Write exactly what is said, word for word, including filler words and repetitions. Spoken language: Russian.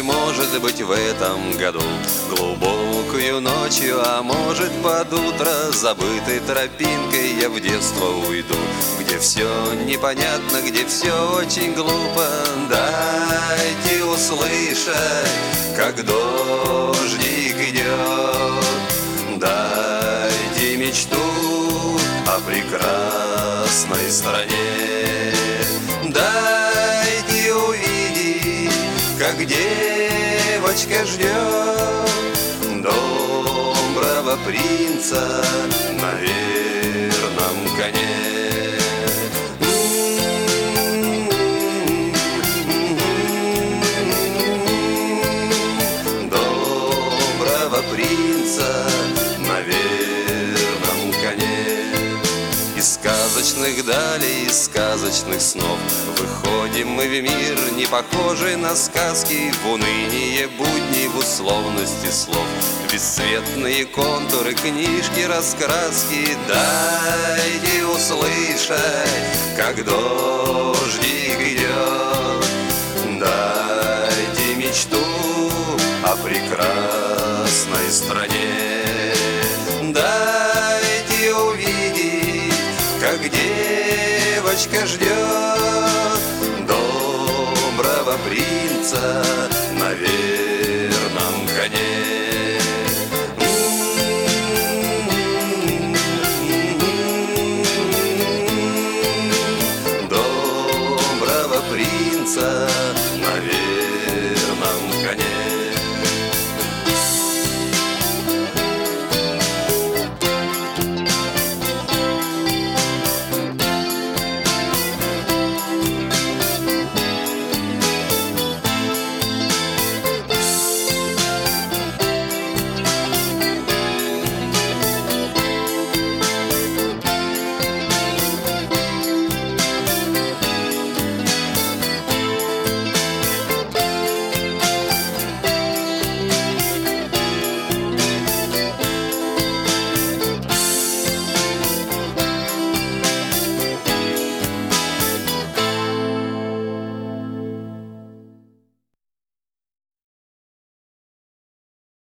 может быть, в этом году глубокую ночью, а может, под утро забытой тропинкой я в детство уйду, где все непонятно, где все очень глупо. Дайте услышать, как дождик идет, дайте мечту о прекрасной стране, дайте увидеть, как девочка ждет доброго принца на верном коне. Доброго принца на верном коне. Из сказочных далей, из сказочных снов выходим мы в мир, не похожий на сказки, в уныние будни, в условности слов, бесцветные контуры, книжки, раскраски. Дайте услышать, как дождик идет, дайте мечту о прекрасной стране, дайте увидеть, как девочка ждет доброго принца